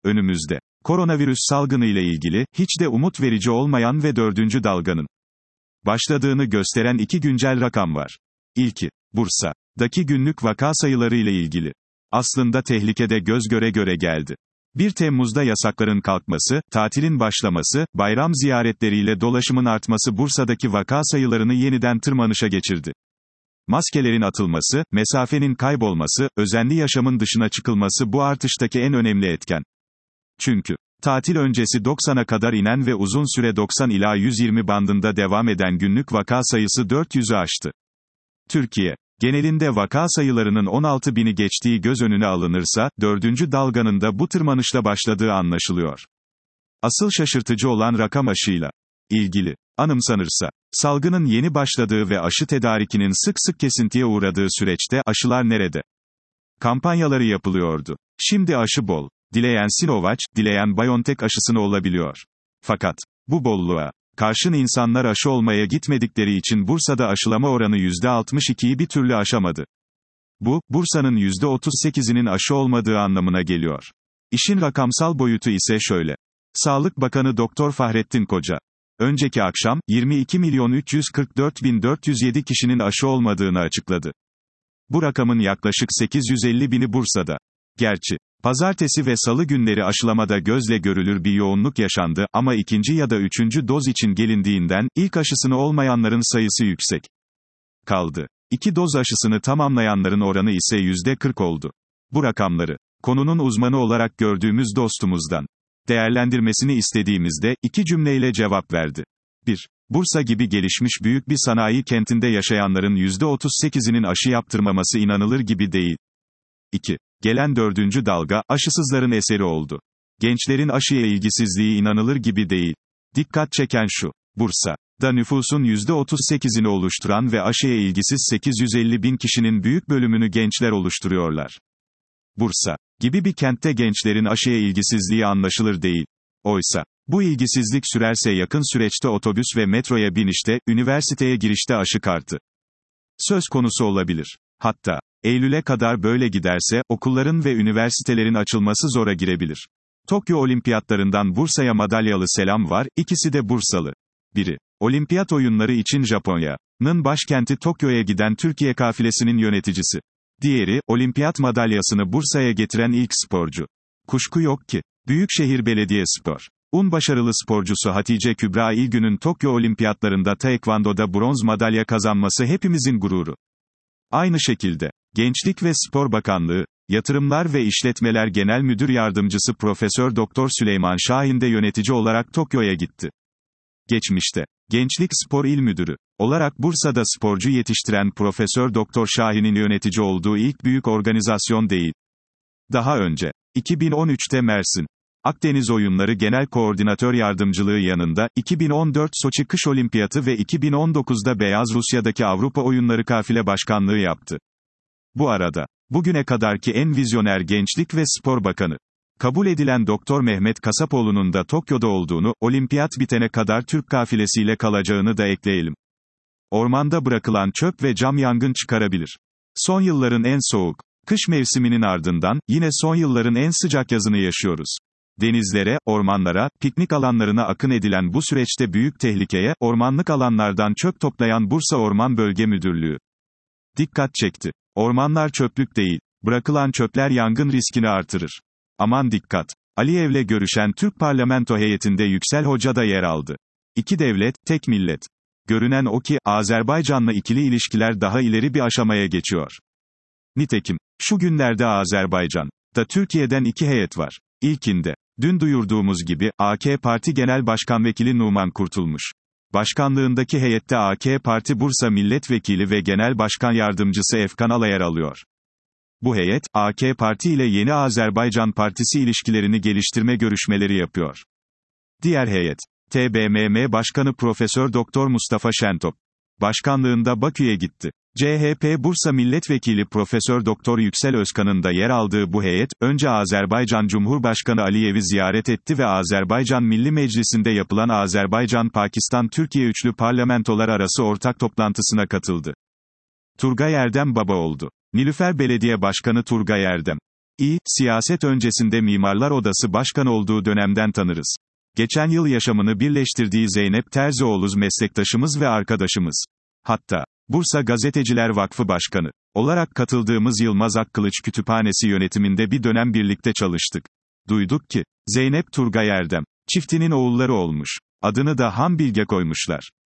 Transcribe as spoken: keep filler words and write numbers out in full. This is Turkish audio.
önümüzde. Koronavirüs salgını ile ilgili, hiç de umut verici olmayan ve dördüncü dalganın başladığını gösteren iki güncel rakam var. İlki, Bursa'daki günlük vaka sayıları ile ilgili. Aslında tehlikede göz göre göre geldi. bir Temmuz'da yasakların kalkması, tatilin başlaması, bayram ziyaretleriyle dolaşımın artması Bursa'daki vaka sayılarını yeniden tırmanışa geçirdi. Maskelerin atılması, mesafenin kaybolması, özenli yaşamın dışına çıkılması bu artıştaki en önemli etken. Çünkü tatil öncesi doksana kadar inen ve uzun süre doksan ila yüz yirmi bandında devam eden günlük vaka sayısı dört yüzü aştı. Türkiye genelinde vaka sayılarının on altı bini geçtiği göz önüne alınırsa, dördüncü dalganın da bu tırmanışla başladığı anlaşılıyor. Asıl şaşırtıcı olan rakam aşıyla ilgili. Anımsanırsa, salgının yeni başladığı ve aşı tedarikinin sık sık kesintiye uğradığı süreçte, aşılar nerede? Kampanyaları yapılıyordu. Şimdi aşı bol. Dileyen Sinovac, dileyen BioNTech aşısını olabiliyor. Fakat, bu bolluğa karşın insanlar aşı olmaya gitmedikleri için Bursa'da aşılama oranı yüzde altmış ikiyi bir türlü aşamadı. Bu, Bursa'nın yüzde otuz sekizinin aşı olmadığı anlamına geliyor. İşin rakamsal boyutu ise şöyle. Sağlık Bakanı Doktor Fahrettin Koca, önceki akşam, yirmi iki milyon üç yüz kırk dört bin dört yüz yedi kişinin aşı olmadığını açıkladı. Bu rakamın yaklaşık sekiz yüz elli bini Bursa'da. Gerçi, pazartesi ve salı günleri aşılamada gözle görülür bir yoğunluk yaşandı ama ikinci ya da üçüncü doz için gelindiğinden, ilk aşısını olmayanların sayısı yüksek kaldı. İki doz aşısını tamamlayanların oranı ise yüzde kırk oldu. Bu rakamları, konunun uzmanı olarak gördüğümüz dostumuzdan değerlendirmesini istediğimizde, iki cümleyle cevap verdi. bir Bursa gibi gelişmiş büyük bir sanayi kentinde yaşayanların yüzde otuz sekizinin aşı yaptırmaması inanılır gibi değil. iki Gelen dördüncü dalga, aşısızların eseri oldu. Gençlerin aşıya ilgisizliği inanılır gibi değil. Dikkat çeken şu, Bursa'da nüfusun yüzde otuz sekizini oluşturan ve aşıya ilgisiz sekiz yüz elli bin kişinin büyük bölümünü gençler oluşturuyorlar. Bursa gibi bir kentte gençlerin aşıya ilgisizliği anlaşılır değil. Oysa, bu ilgisizlik sürerse yakın süreçte otobüs ve metroya binişte, üniversiteye girişte aşı kartı söz konusu olabilir. Hatta, Eylül'e kadar böyle giderse, okulların ve üniversitelerin açılması zora girebilir. Tokyo Olimpiyatlarından Bursa'ya madalyalı selam var, ikisi de Bursalı. Biri, Olimpiyat oyunları için Japonya'nın başkenti Tokyo'ya giden Türkiye kafilesinin yöneticisi. Diğeri, olimpiyat madalyasını Bursa'ya getiren ilk sporcu. Kuşku yok ki, Büyükşehir Belediyespor'un başarılı sporcusu Hatice Kübra İlgün'ün Tokyo Olimpiyatlarında Taekwondo'da bronz madalya kazanması hepimizin gururu. Aynı şekilde, Gençlik ve Spor Bakanlığı, Yatırımlar ve İşletmeler Genel Müdür Yardımcısı Profesör Doktor Süleyman Şahin de yönetici olarak Tokyo'ya gitti. Geçmişte, Gençlik Spor İl Müdürü olarak Bursa'da sporcu yetiştiren Profesör Doktor Şahin'in yönetici olduğu ilk büyük organizasyon değil. Daha önce, iki bin on üçte Mersin Akdeniz Oyunları Genel Koordinatör Yardımcılığı yanında, iki bin on dört Soçi Kış Olimpiyatı ve iki bin on dokuzda Beyaz Rusya'daki Avrupa Oyunları Kafile Başkanlığı yaptı. Bu arada, bugüne kadarki en vizyoner Gençlik ve Spor Bakanı kabul edilen Doktor Mehmet Kasapoğlu'nun da Tokyo'da olduğunu, olimpiyat bitene kadar Türk kafilesiyle kalacağını da ekleyelim. Ormanda bırakılan çöp ve cam yangın çıkarabilir. Son yılların en soğuk kış mevsiminin ardından, yine son yılların en sıcak yazını yaşıyoruz. Denizlere, ormanlara, piknik alanlarına akın edilen bu süreçte büyük tehlikeye, ormanlık alanlardan çöp toplayan Bursa Orman Bölge Müdürlüğü dikkat çekti. Ormanlar çöplük değil, bırakılan çöpler yangın riskini artırır. Aman dikkat! Aliyev'le görüşen Türk parlamento heyetinde Yüksel Hoca da yer aldı. İki devlet, tek millet. Görünen o ki, Azerbaycan'la ikili ilişkiler daha ileri bir aşamaya geçiyor. Nitekim, şu günlerde Azerbaycan'da Türkiye'den iki heyet var. İlkinde, dün duyurduğumuz gibi, A K Parti Genel Başkan Vekili Numan Kurtulmuş. Başkanlığındaki heyette A K Parti Bursa Milletvekili ve Genel Başkan Yardımcısı Efkan Ala yer alıyor. Bu heyet, A K Parti ile Yeni Azerbaycan Partisi ilişkilerini geliştirme görüşmeleri yapıyor. Diğer heyet, T B M M Başkanı Profesör Doktor Mustafa Şentop başkanlığında Bakü'ye gitti. C H P Bursa Milletvekili Profesör Doktor Yüksel Özkan'ın da yer aldığı bu heyet, önce Azerbaycan Cumhurbaşkanı Aliyev'i ziyaret etti ve Azerbaycan Milli Meclisi'nde yapılan Azerbaycan-Pakistan-Türkiye üçlü parlamentolar arası ortak toplantısına katıldı. Turgay Erdem baba oldu. Nilüfer Belediye Başkanı Turgay Erdem, İ, siyaset öncesinde Mimarlar Odası Başkanı olduğu dönemden tanırız. Geçen yıl yaşamını birleştirdiği Zeynep Terzioğlu meslektaşımız ve arkadaşımız. Hatta, Bursa Gazeteciler Vakfı Başkanı olarak katıldığımız Yılmaz Akkılıç Kütüphanesi yönetiminde bir dönem birlikte çalıştık. Duyduk ki, Zeynep Turgay Erdem çiftinin oğulları olmuş. Adını da Han Bilge koymuşlar.